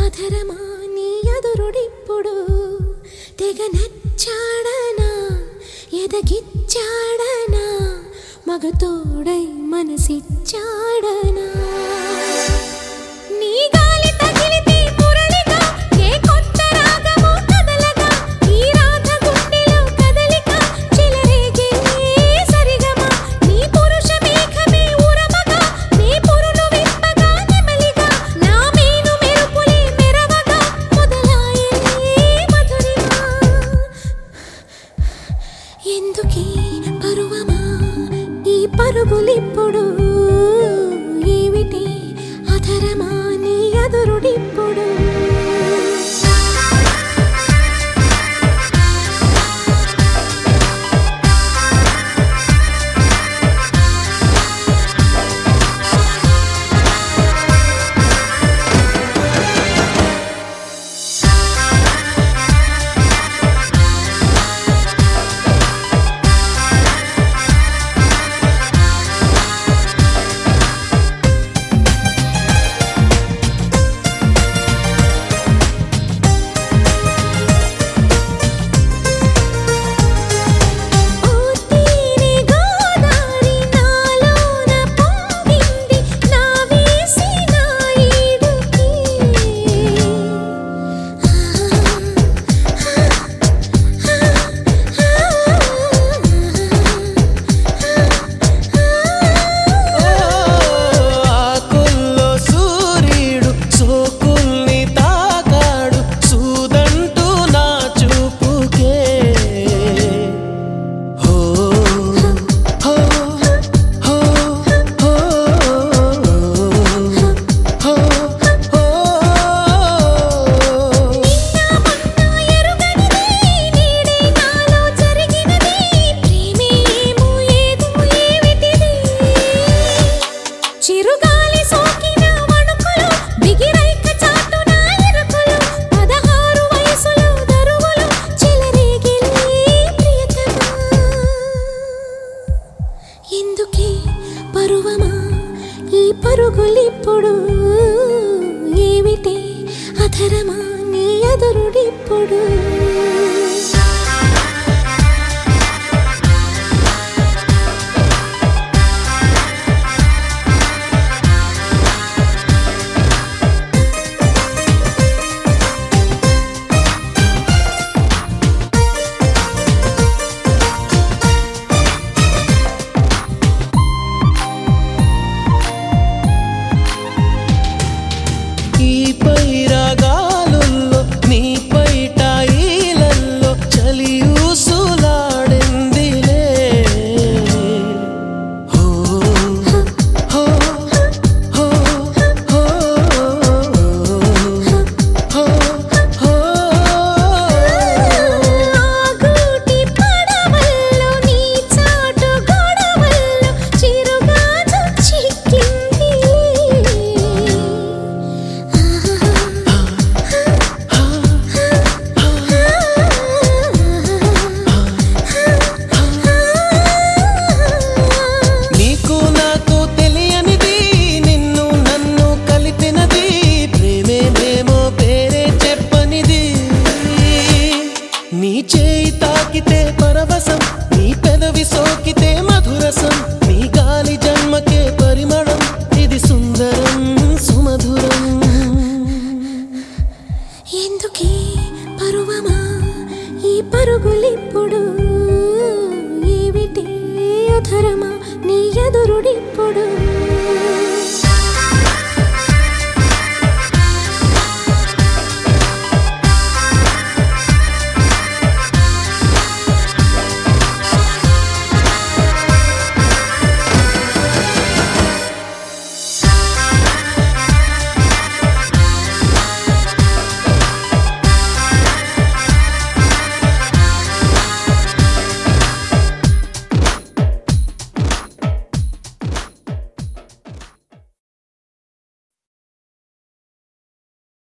అధరమా నీ ఎదురుడిప్పుడు తెగ నచ్చాడనా ఎదగిచ్చాడనా మగతోడై మనసిచ్చాడనా నీ గాలి తగిలితే మురళిగా ఏ కొత్త రాగమో కదలగా ఈ రాధ గుండెలో కదలిక చెలరేగే సరిగమా నీ పురుష మేఘమే ఉరమగా నీ పురులు విప్పగా నెమలిగా నా మేను మెరుపులే మెరవగా మొదలాయే మధురిమా ఎందుకీ పరువమా ఈ పరుగులిప్పుడు ఏమిటి అధరమా నీ ఎదురుడిప్పుడు ఎందుకే పరువమా ఈ పరుగులిప్పుడు ఏమిటి అధరమా నీ ఎదురుడిప్పుడు